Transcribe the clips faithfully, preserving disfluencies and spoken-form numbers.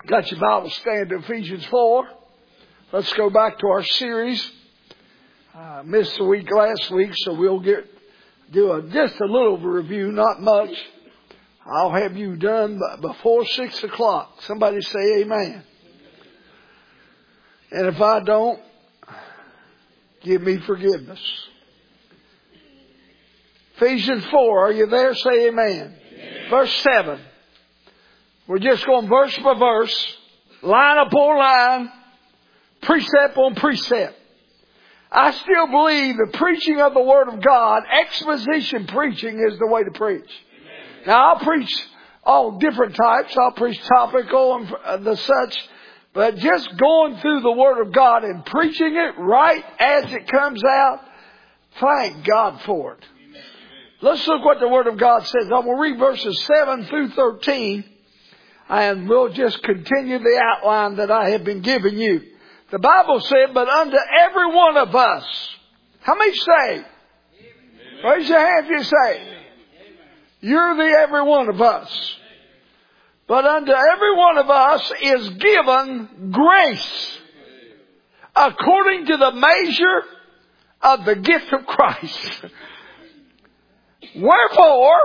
Got your Bible, stand to Ephesians four. Let's go back to our series. I uh, missed a week last week, so we'll get do a, just a little review, not much. I'll have you done before six o'clock. Somebody say amen. And if I don't, give me forgiveness. Ephesians four, are you there? Say amen. Amen. Verse seven. We're just going verse by verse, line upon line, precept on precept. I still believe the preaching of the Word of God, exposition preaching, is the way to preach. Amen. Now, I'll preach all different types. I'll preach topical and the such. But just going through the Word of God and preaching it right as it comes out, thank God for it. Amen. Let's look what the Word of God says. I'm going to read verses seven through thirteen. And we'll just continue the outline that I have been giving you. The Bible said, but unto every one of us. How many say? Amen. Raise your hand if you say. Amen. You're the every one of us. But unto every one of us is given grace according to the measure of the gift of Christ. Wherefore,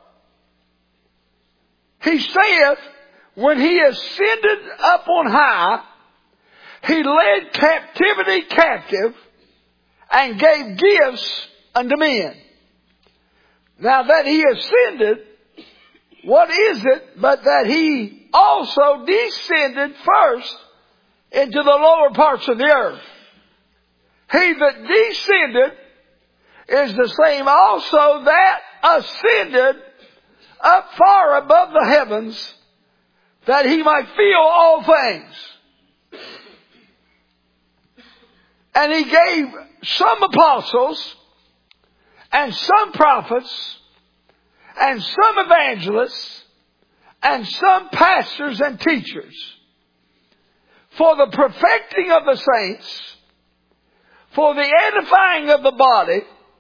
he saith, when he ascended up on high, he led captivity captive and gave gifts unto men. Now that he ascended, what is it but that he also descended first into the lower parts of the earth? He that descended is the same also that ascended up far above the heavens, that he might fill all things. And he gave some apostles, and some prophets, and some evangelists, and some pastors and teachers, for the perfecting of the saints, for the edifying of the body,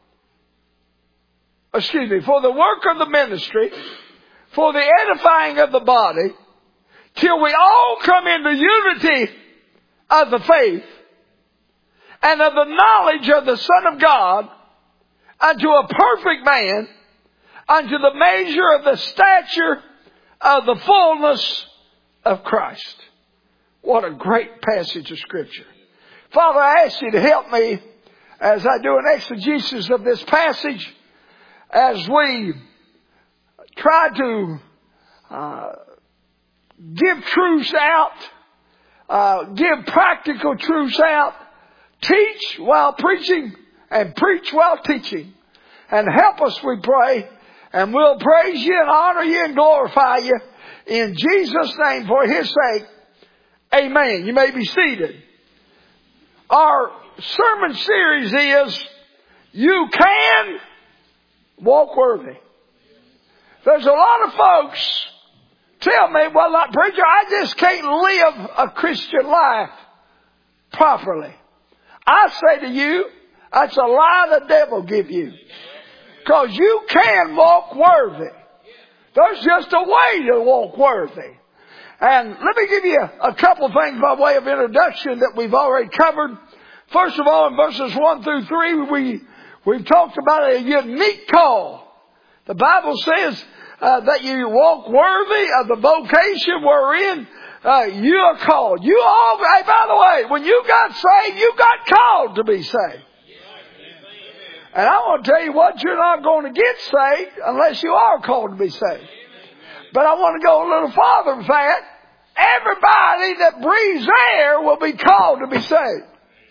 excuse me, for the work of the ministry, for the edifying of the body, till we all come into unity of the faith and of the knowledge of the Son of God, unto a perfect man, unto the measure of the stature of the fullness of Christ. What a great passage of Scripture. Father, I ask you to help me as I do an exegesis of this passage, as we try to uh, give truths out, uh, give practical truths out, teach while preaching, and preach while teaching. And help us, we pray, and we'll praise you and honor you and glorify you in Jesus' name for his sake. Amen. You may be seated. Our sermon series is, You Can Walk Worthy. There's a lot of folks tell me, well, like, preacher, I just can't live a Christian life properly. I say to you, that's a lie the devil give you. Because you can walk worthy. There's just a way to walk worthy. And let me give you a couple of things by way of introduction that we've already covered. First of all, in verses one through three, we, we've talked about a unique call. The Bible says uh, that you walk worthy of the vocation wherein uh, you are called. You all, hey, by the way, when you got saved, you got called to be saved. And I want to tell you what, you're not going to get saved unless you are called to be saved. But I want to go a little farther than that. Everybody that breathes air will be called to be saved.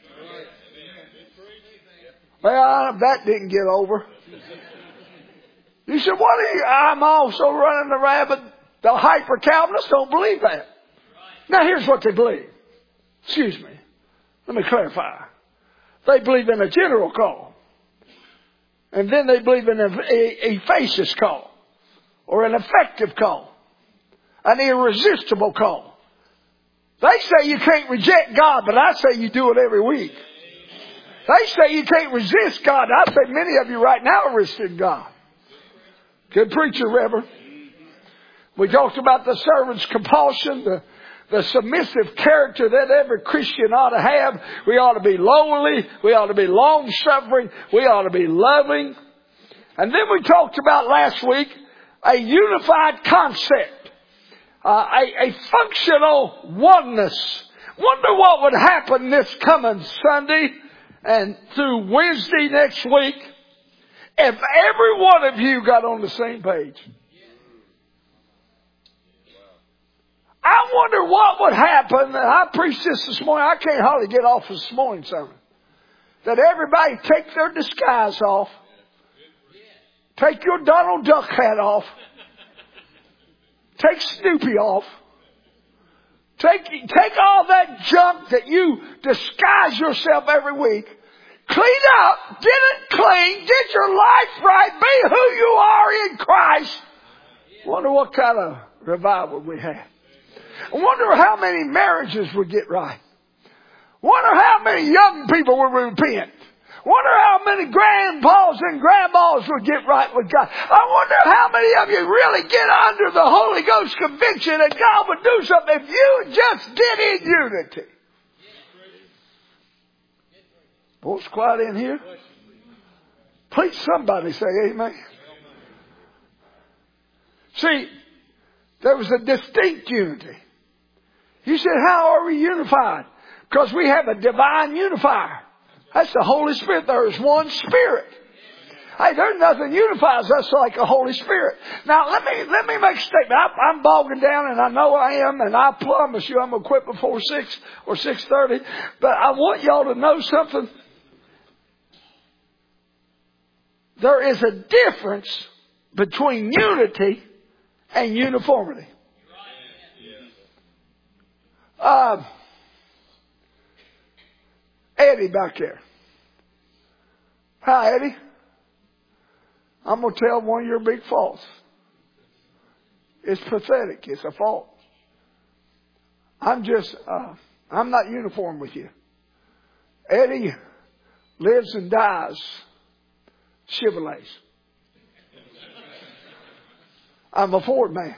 Well, that didn't get over. You said, what are you? I'm also running the rabbit. The hyper-Calvinists don't believe that. Now here's what they believe. Excuse me. Let me clarify. They believe in a general call. And then they believe in an efficacious call. Or an effective call. An irresistible call. They say you can't reject God, but I say you do it every week. They say you can't resist God. I say many of you right now are resisting God. Good preacher, Reverend. We talked about the servant's compulsion, the, the submissive character that every Christian ought to have. We ought to be lowly. We ought to be long-suffering. We ought to be loving. And then we talked about last week a unified concept, uh, a, a functional oneness. Wonder what would happen this coming Sunday and through Wednesday next week if every one of you got on the same page. I wonder what would happen, and I preached this this morning, I can't hardly get off this morning sermon, that everybody take their disguise off, take your Donald Duck hat off, take Snoopy off, take, take all that junk that you disguise yourself every week, clean up, get it clean, get your life right, be who you are in Christ. Wonder what kind of revival we have. I wonder how many marriages would get right. Wonder how many young people would repent. Wonder how many grandpas and grandmas would get right with God. I wonder how many of you really get under the Holy Ghost conviction that God would do something if you just get in unity. Boy, it's quiet in here. Please somebody say amen. See, there was a distinct unity. You said, how are we unified? Because we have a divine unifier. That's the Holy Spirit. There is one Spirit. Hey, there's nothing unifies us like the Holy Spirit. Now, let me let me make a statement. I, I'm bogging down, and I know I am, and I promise you I'm going to quit before six or six thirty. But I want y'all to know something. There is a difference between unity and uniformity. Uh, Eddie back there. Hi, Eddie. I'm going to tell one of your big faults. It's pathetic. It's a fault. I'm just, uh, I'm not uniform with you. Eddie lives and dies Chevrolets. I'm a Ford man.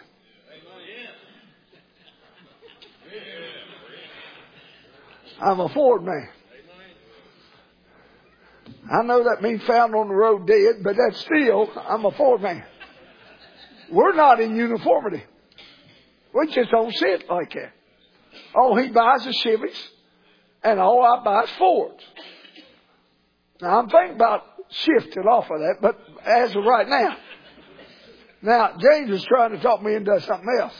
I'm a Ford man. I know that means found on the road dead, but that's still, I'm a Ford man. We're not in uniformity. We just don't see it like that. All he buys is Chevys, and all I buy is Fords. Now, I'm thinking about shifting off of that, but as of right now. Now, James is trying to talk me into something else.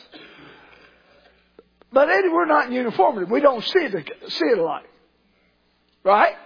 But Eddie, we're not in uniformity. We don't see it, see it alike. Right?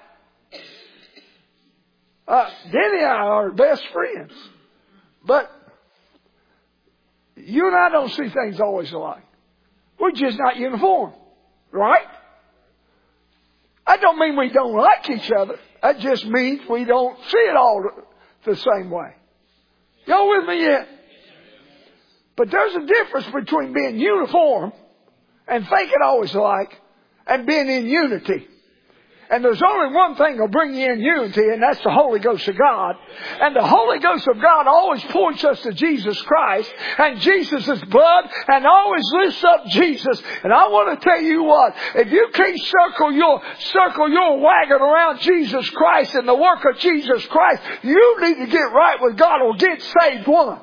Uh, Denny and I are best friends. But you and I don't see things always alike. We're just not uniform. Right? That don't mean we don't like each other. That just means we don't see it all the same way. Y'all with me yet? But there's a difference between being uniform and thinking always alike and being in unity. And there's only one thing that'll bring you in unity, and that's the Holy Ghost of God. And the Holy Ghost of God always points us to Jesus Christ and Jesus' blood, and always lifts up Jesus. And I want to tell you what, if you can't circle your, circle your wagon around Jesus Christ and the work of Jesus Christ, you need to get right with God or get saved one.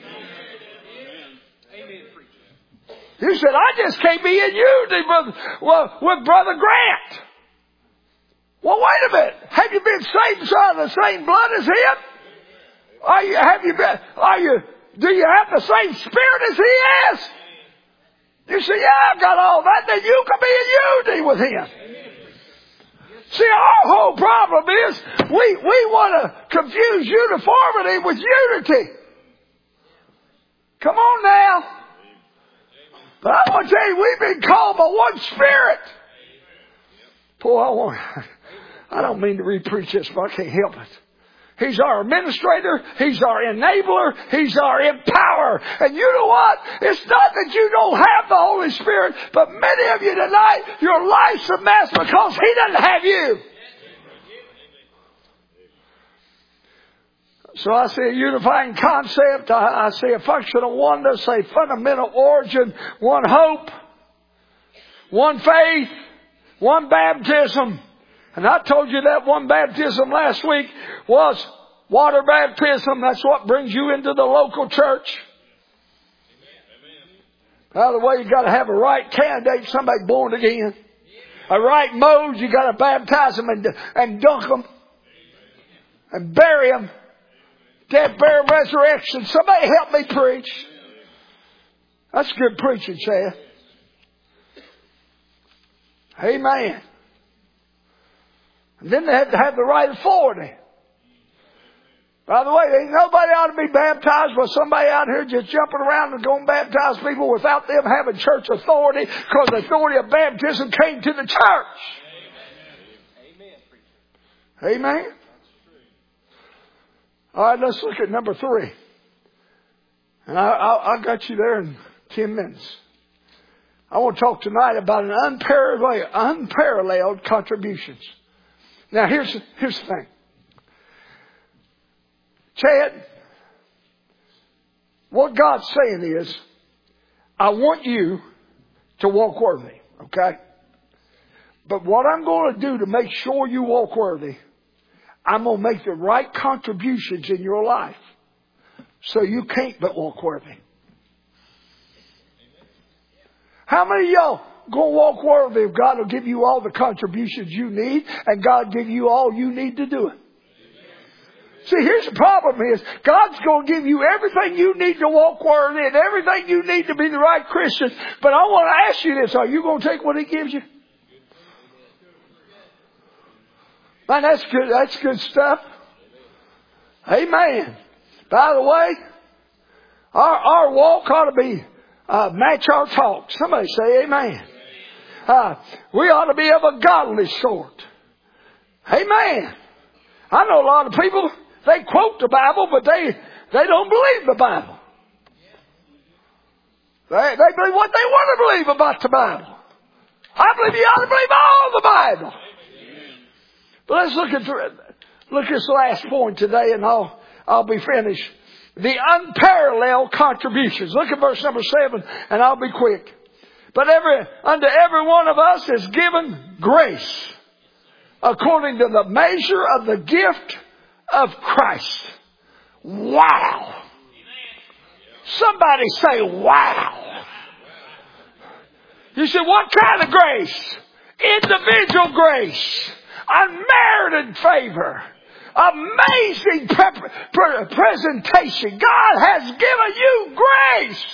You said, I just can't be in unity with, with Brother Grant. Well, wait a minute. Have you been saved inside the same blood as him? Are you, have you been, are you, do you have the same spirit as he has? You say, yeah, I've got all that. Then you can be in unity with him. See, our whole problem is we, we want to confuse uniformity with unity. Come on now. But I want to tell you, we've been called by one Spirit. Boy, I want, I don't mean to re-preach this, but I can't help it. He's our administrator. He's our enabler. He's our empowerer. And you know what? It's not that you don't have the Holy Spirit, but many of you tonight, your life's a mess because He doesn't have you. So I see a unifying concept. I, I see a functional oneness, a fundamental origin, one hope. one faith, one baptism. And I told you that one baptism last week was water baptism. That's what brings you into the local church. By the way, you got to have a right candidate, somebody born again. A right mode, you got to baptize them and, and dunk them. And bury them. Death, burial, resurrection. Somebody help me preach. That's good preaching, Chad. Amen. And then they have to have the right authority. By the way, ain't nobody ought to be baptized by somebody out here just jumping around and going to baptize people without them having church authority, because the authority of baptism came to the church. Amen. Amen. All right, let's look at number three. And I, I, I got you there in ten minutes. I want to talk tonight about an unparalleled, unparalleled contributions. Now, here's, here's the thing. Chad, what God's saying is, I want you to walk worthy, okay? But what I'm going to do to make sure you walk worthy, I'm going to make the right contributions in your life so you can't but walk worthy. How many of y'all going to walk worthy if God will give you all the contributions you need and God give you all you need to do it? See, here's the problem is, God's going to give you everything you need to walk worthy and everything you need to be the right Christian. But I want to ask you this, are you going to take what He gives you? Man, that's good, that's good stuff. Amen. By the way, our, our walk ought to be, uh, match our talk. Somebody say amen. Uh, we ought to be of a godly sort. Amen. I know a lot of people, they quote the Bible, but they, they don't believe the Bible. They, they believe what they want to believe about the Bible. I believe you ought to believe all the Bible. But let's look at, look at this last point today and I'll, I'll be finished. The unparalleled contributions. Look at verse number seven and I'll be quick. But every, unto every one of us is given grace, according to the measure of the gift of Christ. Wow. Somebody say wow. You say, what kind of grace? Individual grace. Unmerited favor. Amazing pre- pre- presentation. God has given you grace.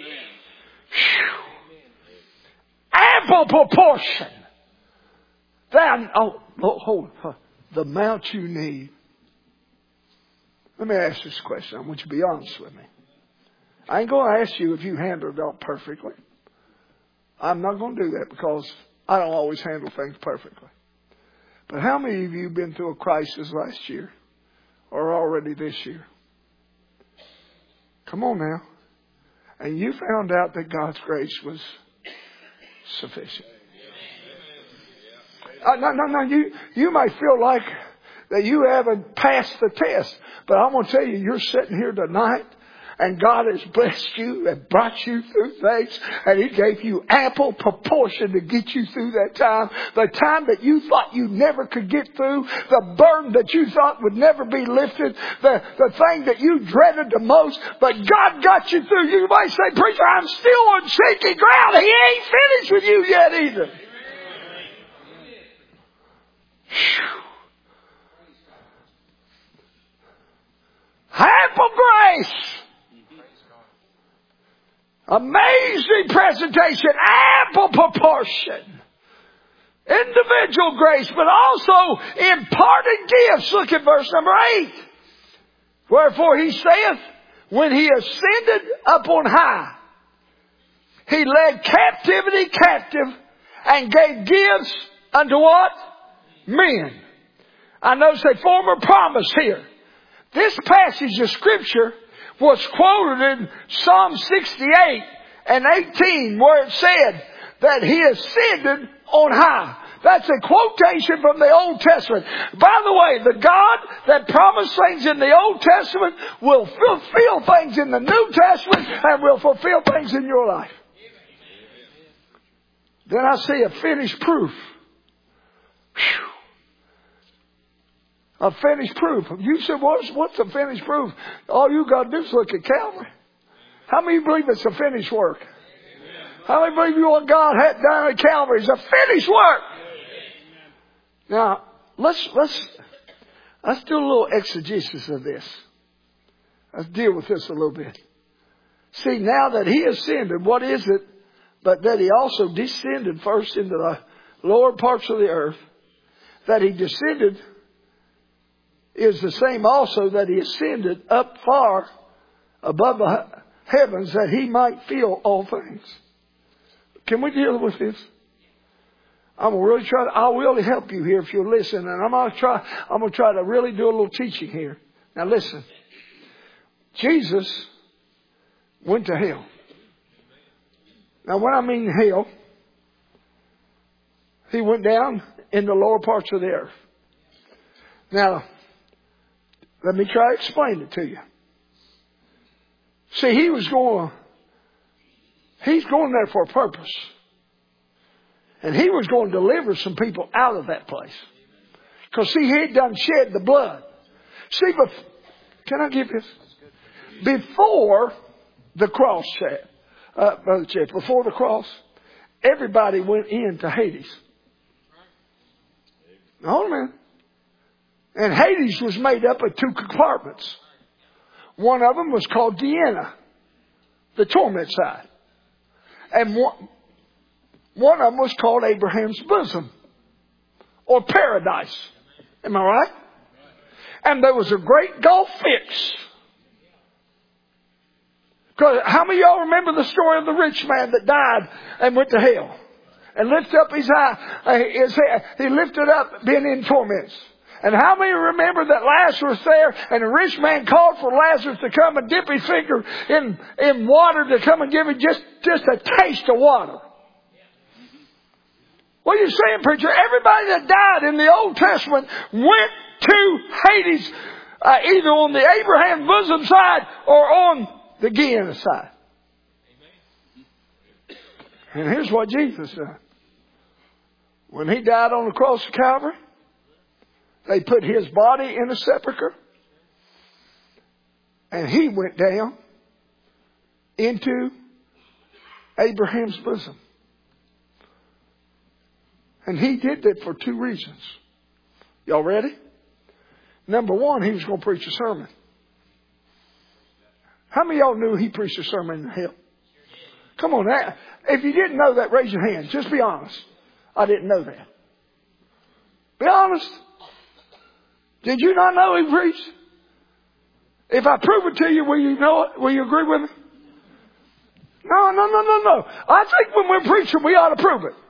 Ample proportion. Then, oh, hold on. The amount you need. Let me ask this question. I want you to be honest with me. I ain't going to ask you if you handled it all perfectly. I'm not going to do that because I don't always handle things perfectly. But how many of you have been through a crisis last year or already this year? Come on now. And you found out that God's grace was sufficient. Uh, no, no, no. You, you might feel like that you haven't passed the test. But I'm going to tell you, you're sitting here tonight and God has blessed you and brought you through things. And He gave you ample proportion to get you through that time. The time that you thought you never could get through. The burden that you thought would never be lifted. The, the thing that you dreaded the most. But God got you through. You might say, preacher, I'm still on shaky ground. He ain't finished with you yet either. Ample grace. Amazing presentation. Ample proportion. Individual grace, but also imparted gifts. Look at verse number eight. Wherefore He saith, when He ascended up on high, He led captivity captive and gave gifts unto what? Men. I notice a former promise here. This passage of Scripture was quoted in Psalm sixty-eight and eighteen, where it said that He ascended on high. That's a quotation from the Old Testament. By the way, the God that promised things in the Old Testament will fulfill things in the New Testament and will fulfill things in your life. Then I see a finished proof. Whew. A finished proof. You said, what's, what's a finished proof? All you got to do is look at Calvary. How many believe it's a finished work? How many believe you what God had done at Calvary is a finished work? Now, let's, let's, let's do a little exegesis of this. Let's deal with this a little bit. See, now that He ascended, what is it? But that He also descended first into the lower parts of the earth. That He descended is the same also that He ascended up far above the heavens that He might fill all things. Can we deal with this? I'm gonna really try to, I will help you here if you'll listen, and I'm gonna try, I'm gonna try to really do a little teaching here. Now listen. Jesus went to hell. Now when I mean hell, He went down in the lower parts of the earth. Now, let me try to explain it to you. See, He was going, He's going there for a purpose. And He was going to deliver some people out of that place. Because see, He had done shed the blood. See, but can I give this? Before the cross, Chad, uh, Brother Chad, before the cross, everybody went into Hades. Hold a minute. And Hades was made up of two compartments. One of them was called Gehenna, the torment side. And one, one of them was called Abraham's bosom, or paradise. Am I right? And there was a great gulf fix. Because how many of y'all remember the story of the rich man that died and went to hell? And lifted up his eye, uh, his head. He lifted up being in torments. And how many remember that Lazarus there and the rich man called for Lazarus to come and dip his finger in, in water to come and give him just, just a taste of water? What are you saying, preacher? Everybody that died in the Old Testament went to Hades, uh, either on the Abraham bosom side or on the Gehenna side. And here's what Jesus did. When He died on the cross of Calvary, they put His body in a sepulcher. And He went down into Abraham's bosom. And He did that for two reasons. Y'all ready? Number one, He was going to preach a sermon. How many of y'all knew He preached a sermon in hell? Come on, now. If you didn't know that, raise your hand. Just be honest. I didn't know that. Be honest. Did you not know He preached? If I prove it to you, will you know it? Will you agree with me? No, no, no, no, no. I think when we're preaching, we ought to prove it.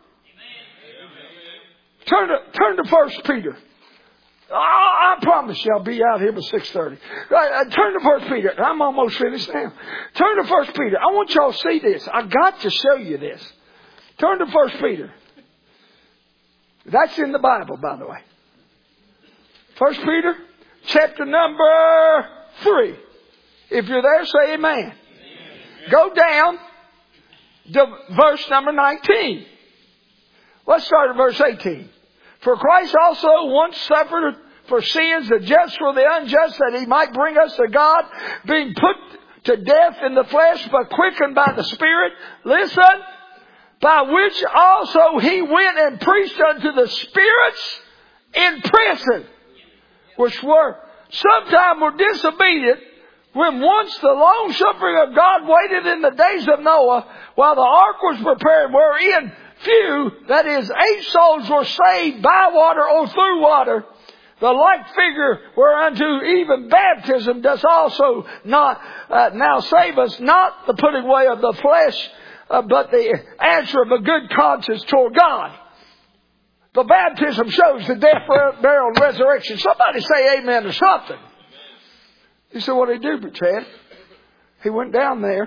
Turn to, turn to First Peter. Oh, I promise you I'll be out here by six thirty. Uh, turn to First Peter. I'm almost finished now. Turn to First Peter. I want y'all to see this. I got to show you this. Turn to First Peter. That's in the Bible, by the way. First Peter, chapter number three. If you're there, say amen. Amen. Go down to verse number nineteen. Let's start at verse eighteen. For Christ also once suffered for sins, the just for the unjust, that He might bring us to God, being put to death in the flesh, but quickened by the Spirit. Listen. By which also He went and preached unto the spirits in prison, which were sometime were disobedient, when once the long suffering of God waited in the days of Noah, while the ark was prepared, wherein few, that is, eight souls were saved by water or through water. The like figure whereunto even baptism does also not uh, now save us, not the putting away of the flesh, uh, but the answer of a good conscience toward God. The baptism shows the death, burial, and resurrection. Somebody say amen or something. You said, what did he do, Chad? He went down there.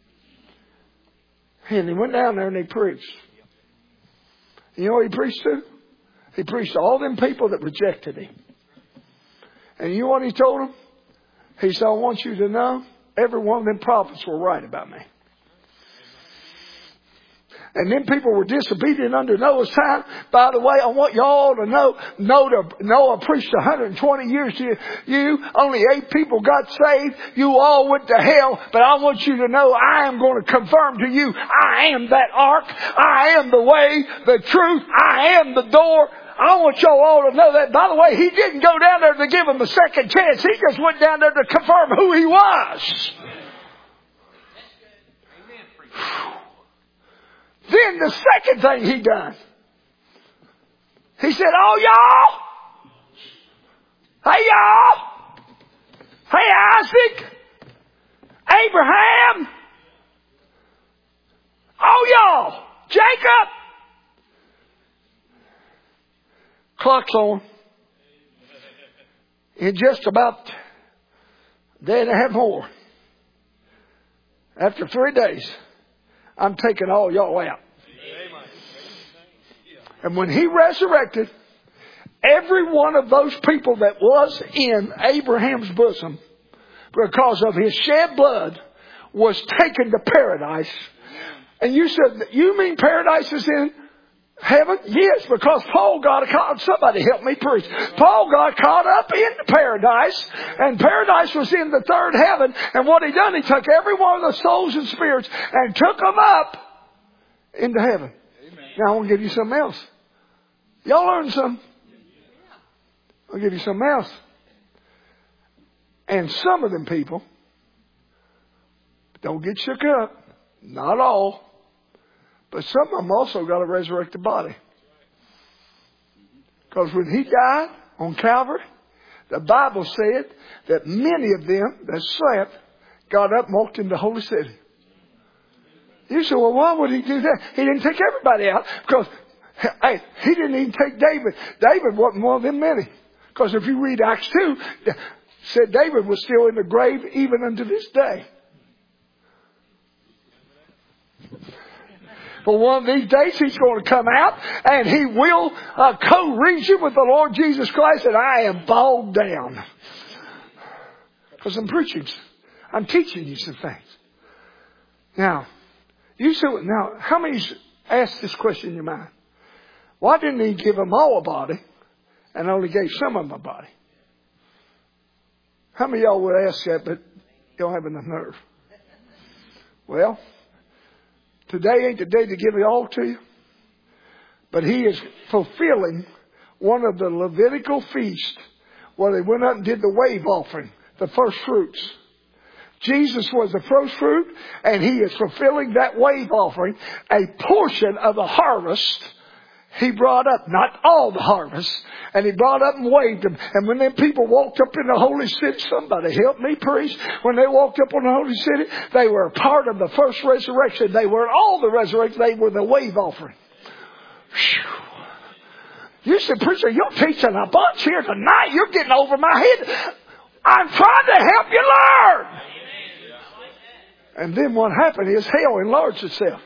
And he went down there and he preached. You know what he preached to? He preached to all them people that rejected Him. And you know what He told them? He said, I want you to know every one of them prophets were right about me. And then people were disobedient under Noah's time. By the way, I want y'all to know, Noah, Noah preached one hundred twenty years to you. Only eight people got saved. You all went to hell. But I want you to know I am going to confirm to you, I am that ark. I am the way, the truth. I am the door. I want y'all all to know that. By the way, he didn't go down there to give him a second chance. He just went down there to confirm who he was. Then the second thing he done, he said, oh y'all, hey y'all, hey Isaac, Abraham, oh y'all, Jacob. Clock's on. In just about a day and a half more, after three days, I'm taking all y'all out. And when he resurrected, every one of those people that was in Abraham's bosom, because of his shed blood, was taken to paradise. And you said, you mean paradise is in heaven? Yes, because Paul got caught. Somebody help me preach. Paul got caught up in paradise, and paradise was in the third heaven. And what he done, he took every one of the souls and spirits and took them up into heaven. Amen. Now I want to give you something else. Y'all learn something? I'll give you something else. And some of them people, don't get shook up. Not all. But some of them also got a resurrected body. Because when he died on Calvary, the Bible said that many of them that slept got up and walked into the holy city. You say, well, why would he do that? He didn't take everybody out. Because, hey, he didn't even take David. David wasn't one of them many. Because if you read Acts two, it said David was still in the grave even unto this day. But one of these days he's going to come out and he will uh, co-reign with the Lord Jesus Christ, and I am bogged down. Because I'm preaching. I'm teaching you some things. Now, you say, now, how many asked this question in your mind? Why didn't he give them all a body and only gave some of them a body? How many of y'all would ask that, but you don't have enough nerve? Well, today ain't the day to give it all to you. But he is fulfilling one of the Levitical feasts where they went up and did the wave offering, the first fruits. Jesus was the first fruit, and he is fulfilling that wave offering, a portion of the harvest. He brought up, not all the harvest, and he brought up and waved them. And when them people walked up in the holy city, somebody help me, priest. When they walked up on the holy city, they were a part of the first resurrection. They were all the resurrection. They were the wave offering. Whew. You said, preacher, you're teaching a bunch here tonight. You're getting over my head. I'm trying to help you learn. And then what happened is hell enlarged itself.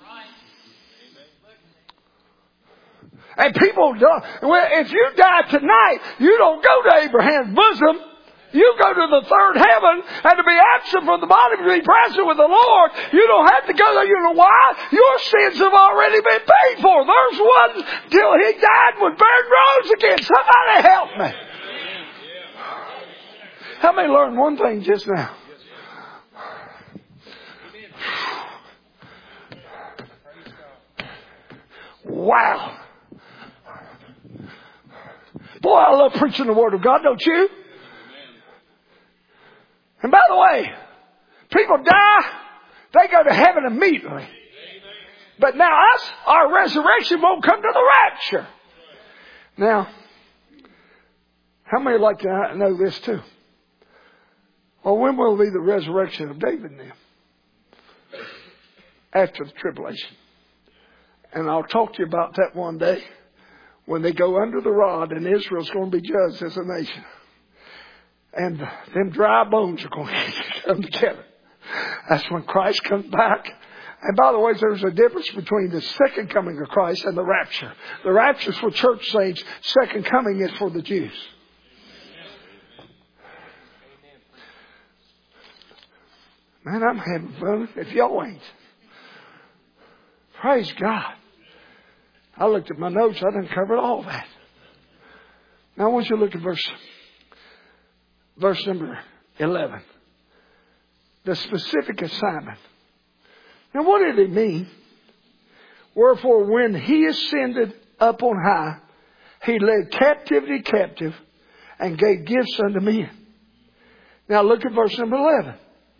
And people don't, well, if you die tonight, you don't go to Abraham's bosom. You go to the third heaven, and to be absent from the body, to be present with the Lord, you don't have to go there. You know why? Your sins have already been paid for. There's one till he died was buried, rose again. Somebody help me. How many learned one thing just now? Wow. Boy, I love preaching the Word of God, don't you? And by the way, people die, they go to heaven immediately. But now us, our resurrection won't come to the rapture. Now, how many like to know this too? Well, when will be the resurrection of David then? After the tribulation. And I'll talk to you about that one day when they go under the rod and Israel's going to be judged as a nation. And them dry bones are going to come together. That's when Christ comes back. And by the way, there's a difference between the second coming of Christ and the rapture. The rapture is for church saints. Second coming is for the Jews. Man, I'm having fun if y'all ain't. Praise God. I looked at my notes. I didn't cover all that. Now I want you to look at verse, verse number eleven. The specific assignment. Now what did it mean? Wherefore when he ascended up on high, he led captivity captive and gave gifts unto men. Now look at verse number eleven.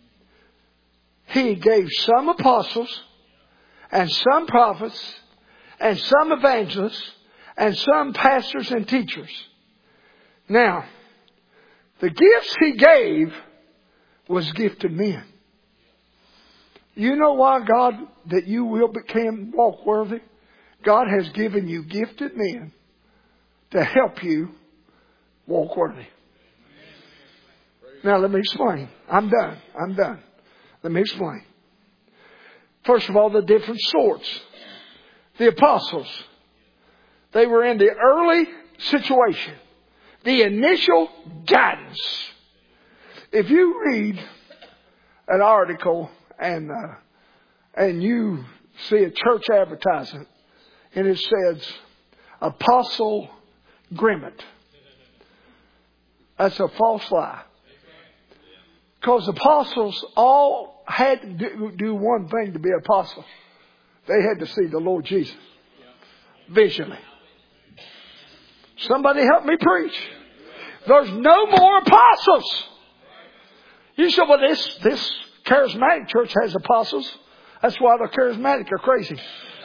He gave some apostles and some prophets and some evangelists and some pastors and teachers. Now, the gifts he gave was gifted men. You know why God, that you will become walk worthy? God has given you gifted men to help you walk worthy. Now let me explain. I'm done. I'm done. Let me explain. First of all, the different sorts. The apostles. They were in the early situation. The initial guidance. If you read an article and uh, and you see a church advertisement and it says Apostle Grimmett, that's a false lie. Because apostles all had to do, do one thing to be apostle. They had to see the Lord Jesus visually. Somebody help me preach. There's no more apostles. You say, well, this, this charismatic church has apostles. That's why the charismatic are crazy.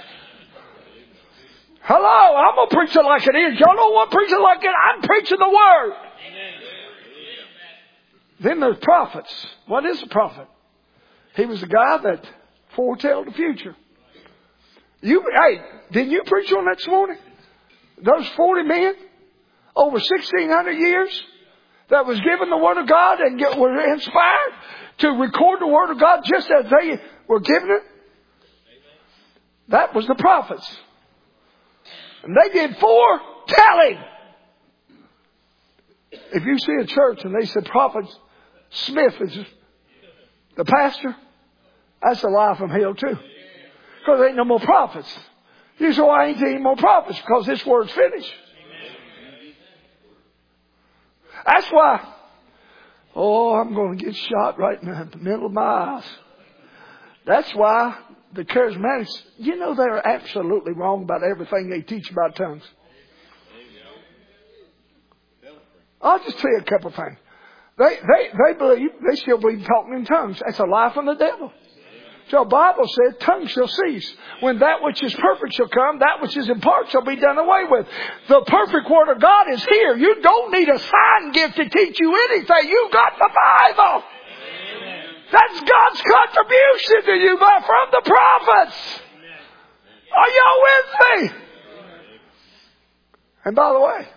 Hello, I'm going to preach it like it is. Y'all don't want to preach it like it. I'm preaching the word. Then there's prophets. What is a prophet? He was the guy that foretell the future. You, hey, didn't you preach on that this morning? Those forty men over sixteen hundred years that was given the Word of God and get, were inspired to record the Word of God just as they were given it. That was the prophets. And they did foretelling. If you see a church and they said Prophet Smith is the pastor, that's a lie from hell too. Because there ain't no more prophets. You say, why ain't there any more prophets? Because this word's finished. That's why, oh, I'm going to get shot right in the middle of my eyes. That's why the charismatics, you know, they're absolutely wrong about everything they teach about tongues. I'll just tell you a couple of things. They, they, they believe, they still believe talking in tongues. That's a lie from the devil. So the Bible said, tongue shall cease. When that which is perfect shall come, that which is in part shall be done away with. The perfect Word of God is here. You don't need a sign gift to teach you anything. You've got the Bible. Amen. That's God's contribution to you by, from the prophets. Amen. Are y'all with me? Amen. And by the way,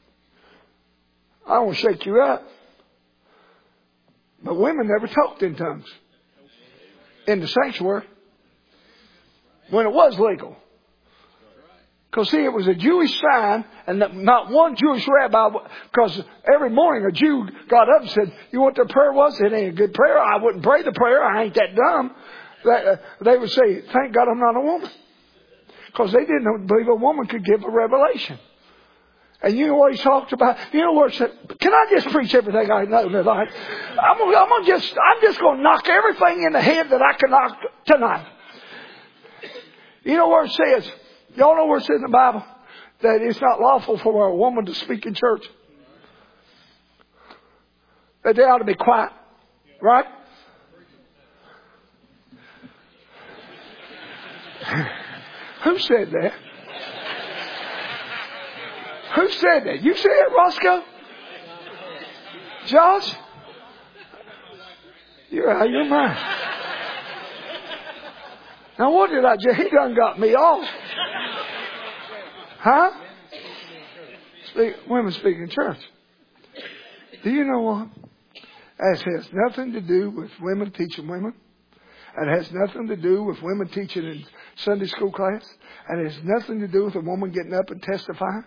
I don't want to shake you up, but women never talked in tongues in the sanctuary when it was legal. Because see, it was a Jewish sign, and not one Jewish rabbi, because every morning a Jew got up and said, you know what their prayer was? It ain't a good prayer. I wouldn't pray the prayer. I ain't that dumb. They would say, thank God I'm not a woman. Because they didn't believe a woman could give a revelation. And you know what he talked about? You know where it said, can I just preach everything I know tonight? I'm gonna, I'm gonna just, I'm just gonna knock everything in the head that I can knock tonight. You know where it says, y'all know where it says in the Bible that it's not lawful for a woman to speak in church? That they ought to be quiet. Right? Who said that? Who said that? You said it, Roscoe? Josh? You're out of your mind. Now what did I do? He done got me off. Huh? Speak, women speak in church. Do you know what? That has nothing to do with women teaching women. It has nothing to do with women teaching in Sunday school class. And it has nothing to do with a woman getting up and testifying.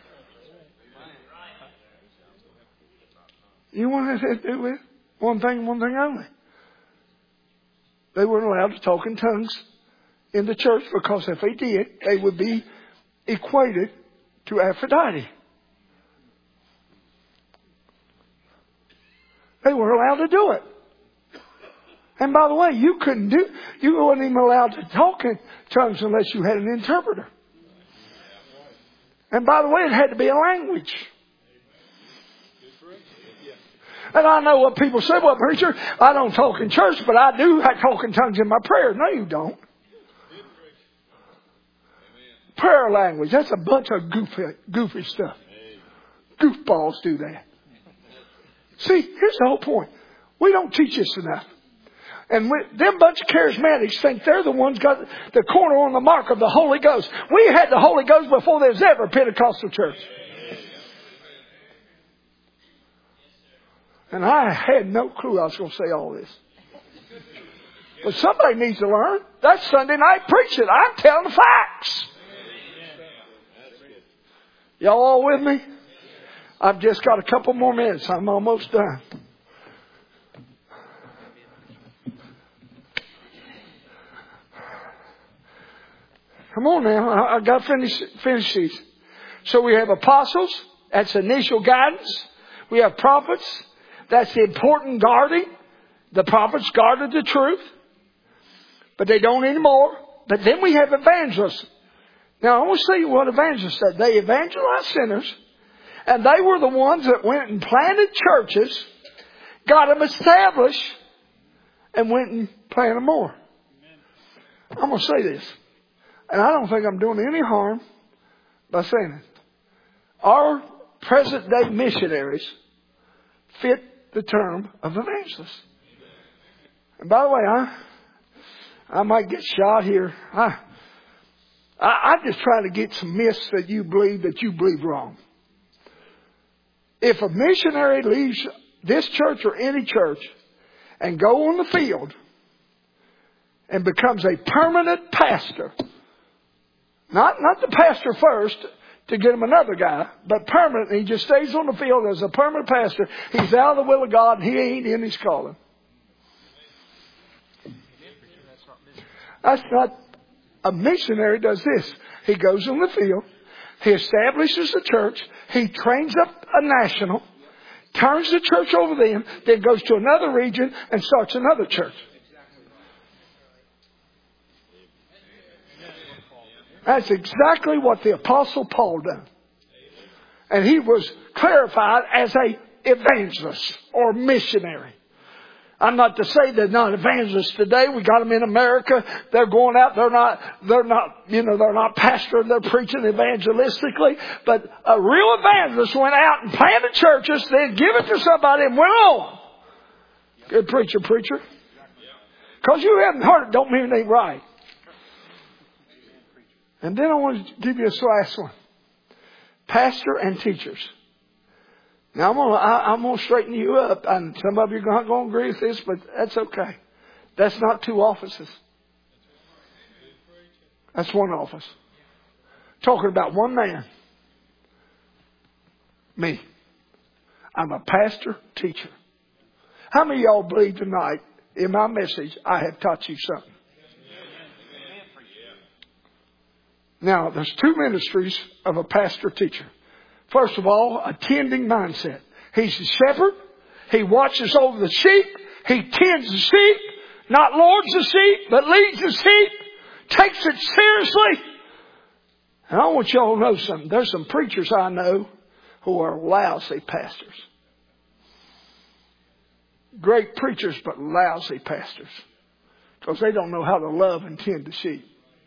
You want what it has to do with? One thing, one thing only. They weren't allowed to talk in tongues in the church, because if they did, they would be equated to Aphrodite. They were allowed to do it. And by the way, you couldn't do, you weren't even allowed to talk in tongues unless you had an interpreter. And by the way, it had to be a language. And I know what people say, well, preacher, I don't talk in church, but I do I talk in tongues in my prayer. No, you don't. Prayer language, that's a bunch of goofy, goofy stuff. Goofballs do that. See, here's the whole point. We don't teach this enough. And we, them bunch of charismatics think they're the ones got the corner on the mark of the Holy Ghost. We had the Holy Ghost before there was ever a Pentecostal church. And I had no clue I was going to say all this. But somebody needs to learn. That's Sunday night preaching. I'm telling the facts. Y'all all with me? I've just got a couple more minutes. I'm almost done. Come on now. I, I got to finish, finish these. So we have apostles. That's initial guidance. We have prophets. That's the important guarding. The prophets guarded the truth. But they don't anymore. But then we have evangelists. Now I want to see what evangelists said. They evangelized sinners. And they were the ones that went and planted churches. Got them established. And went and planted more. I'm going to say this. And I don't think I'm doing any harm by saying it. Our present day missionaries fit the term of evangelist. And by the way, I I might get shot here. I, I I'm just trying to get some myths that you believe that you believe wrong. If a missionary leaves this church or any church and go on the field and becomes a permanent pastor, not not the pastor first to get him another guy, but permanent. He just stays on the field as a permanent pastor. He's out of the will of God. And he ain't in his calling. That's not, a missionary does this. He goes on the field. He establishes a church. He trains up a national, turns the church over them, then goes to another region and starts another church. That's exactly what the Apostle Paul done. And he was clarified as a evangelist or missionary. I'm not to say they're not evangelists today. We got them in America. They're going out. They're not, they're not, you know, they're not pastoring. They're preaching evangelistically. But a real evangelist went out and planted churches, then give it to somebody and went on. Good preacher, preacher. Because you haven't heard it don't mean it ain't right. And then I want to give you this last one. Pastor and teachers. Now I'm going to, I'm going to straighten you up. And some of you are not going to agree with this, but that's okay. That's not two offices. That's one office. Talking about one man. Me. I'm a pastor, teacher. How many of y'all believe tonight in my message I have taught you something? Now, there's two ministries of a pastor-teacher. First of all, a tending mindset. He's the shepherd. He watches over the sheep. He tends the sheep. Not lords the sheep, but leads the sheep. Takes it seriously. And I want y'all to know something. There's some preachers I know who are lousy pastors. Great preachers, but lousy pastors. Because they don't know how to love and tend the sheep.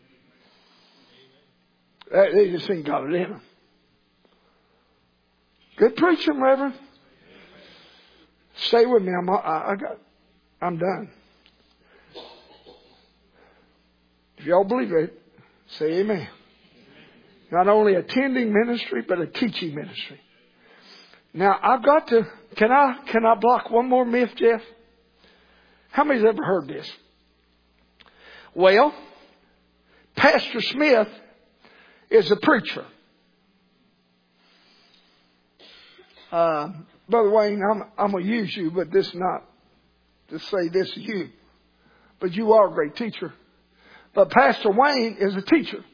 They just ain't got it in them. Good preaching, Reverend. Stay with me. I'm, I, I got, I'm done. If y'all believe it, say amen. Not only a tending ministry, but a teaching ministry. Now, I've got to, can I, can I block one more myth, Jeff? How many's ever heard this? Well, Pastor Smith is a preacher. Uh, Brother Wayne, I'm, I'm going to use you, but this not to say this to you. But you are a great teacher. but Pastor Wayne is a teacher.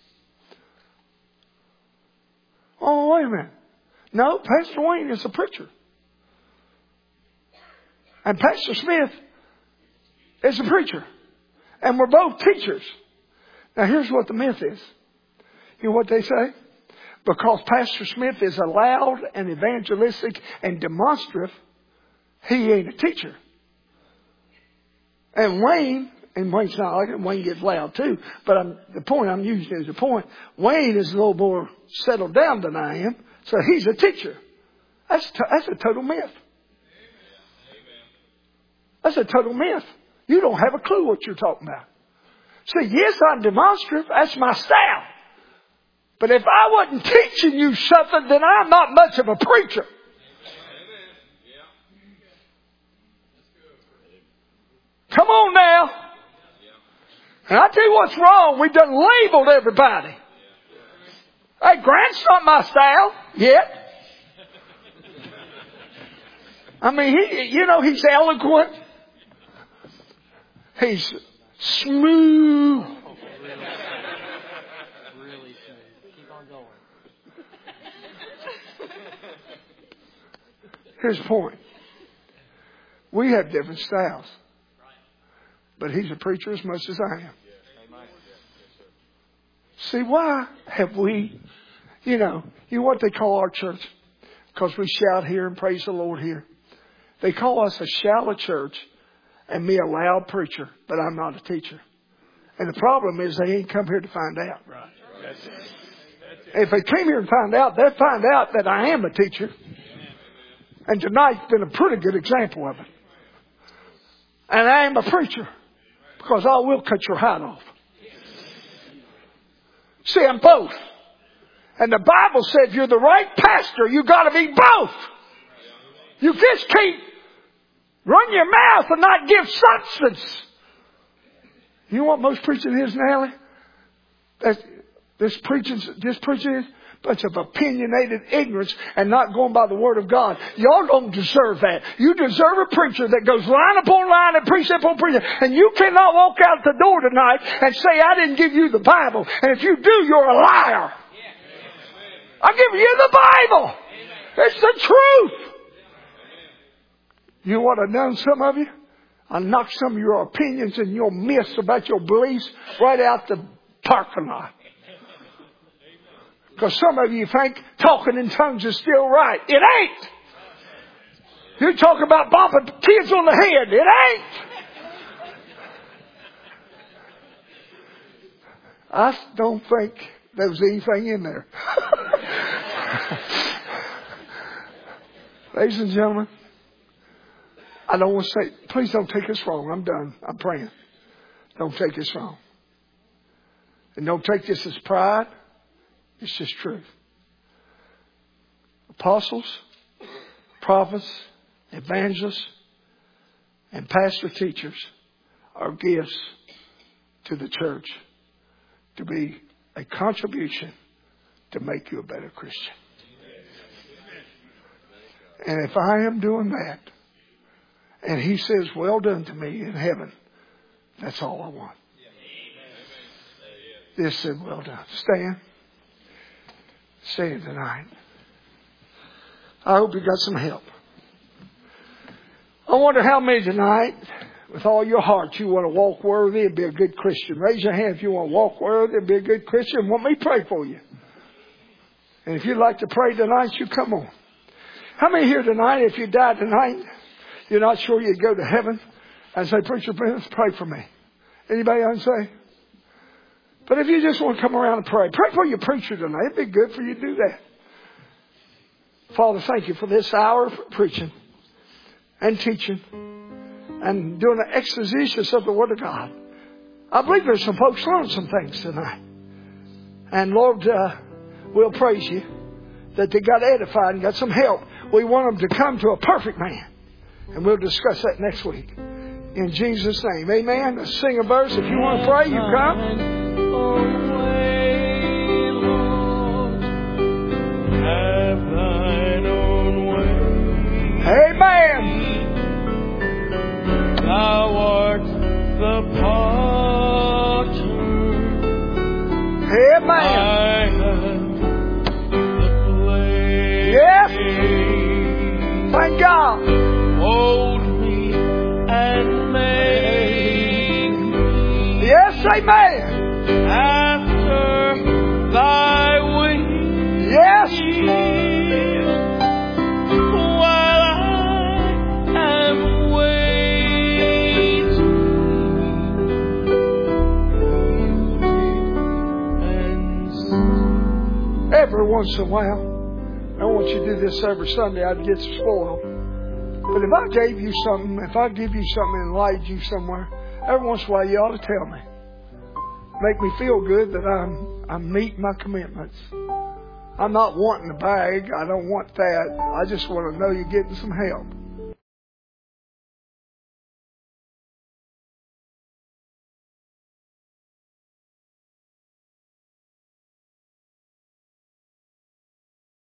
Oh, wait a minute. No, Pastor Wayne is a preacher. And Pastor Smith is a preacher. And we're both teachers. Now here's what the myth is. You know what they say? Because Pastor Smith is loud and evangelistic and demonstrative, he ain't a teacher. And Wayne, and Wayne's not like it, Wayne gets loud too, but I'm, the point I'm using is the point, Wayne is a little more settled down than I am, so he's a teacher. That's, to, that's a total myth. That's a total myth. You don't have a clue what you're talking about. See, yes, I'm demonstrative. That's my style. But if I wasn't teaching you something, then I'm not much of a preacher. Come on now. And I tell you what's wrong. We've done labeled everybody. Hey, Grant's not my style yet. I mean, he, you know, he's eloquent. He's smooth. Really smooth. Keep on going. Here's the point. We have different styles. But he's a preacher as much as I am. See, why have we, you know, you know what they call our church? Because we shout here and praise the Lord here. They call us a shallow church and me a loud preacher, but I'm not a teacher. And the problem is they ain't come here to find out. Right. That's it. That's it. If they came here and find out, they'll find out that I am a teacher. And tonight's been a pretty good example of it. And I am a preacher because I will cut your hat off. See, I'm both. And the Bible said if you're the right pastor, you got to be both. You just can't run your mouth and not give substance. You know what most preaching is, Nally? That's, this preaching, this preaching is a bunch of opinionated ignorance and not going by the Word of God. Y'all don't deserve that. You deserve a preacher that goes line upon line and precept upon precept. And you cannot walk out the door tonight and say, I didn't give you the Bible. And if you do, you're a liar. I'm giving you the Bible. It's the truth. You know what I've done, some of you? I knocked some of your opinions and your myths about your beliefs right out the parking lot. Because some of you think talking in tongues is still right. It ain't. You talk about bopping kids on the head. It ain't. I don't think there was anything in there. Ladies and gentlemen, I don't want to say, please don't take this wrong. I'm done. I'm praying. Don't take this wrong. And don't take this as pride. It's just truth. Apostles, prophets, evangelists, and pastor teachers are gifts to the church to be a contribution to make you a better Christian. And if I am doing that, and he says, well done to me in heaven, that's all I want. This said, well done. Stand. Stand tonight. I hope you got some help. I wonder how many tonight, with all your heart, you want to walk worthy and be a good Christian. Raise your hand if you want to walk worthy and be a good Christian and want me to pray for you. And if you'd like to pray tonight, you come on. How many here tonight, if you die tonight, you're not sure you'd go to heaven, and say, preacher, please pray for me? Anybody unsaved? But if you just want to come around and pray, pray for your preacher tonight. It'd be good for you to do that. Father, thank you for this hour of preaching and teaching and doing an exposition of the Word of God. I believe there's some folks learned some things tonight. And Lord, uh, we'll praise you that they got edified and got some help. We want them to come to a perfect man. And we'll discuss that next week. In Jesus' name. Amen. Let's sing a verse. If you want to pray, you come. Amen. Thou art the potter. amen. After thy will. Yes. While I am waiting. And every once in a while, I don't want you to do this every Sunday, I'd get spoiled. But if I gave you something, if I give you something and enlighten you somewhere, every once in a while you ought to tell me. Make me feel good that I'm I'm meeting my commitments. I'm not wanting to bag. I don't want that. I just want to know you're getting some help.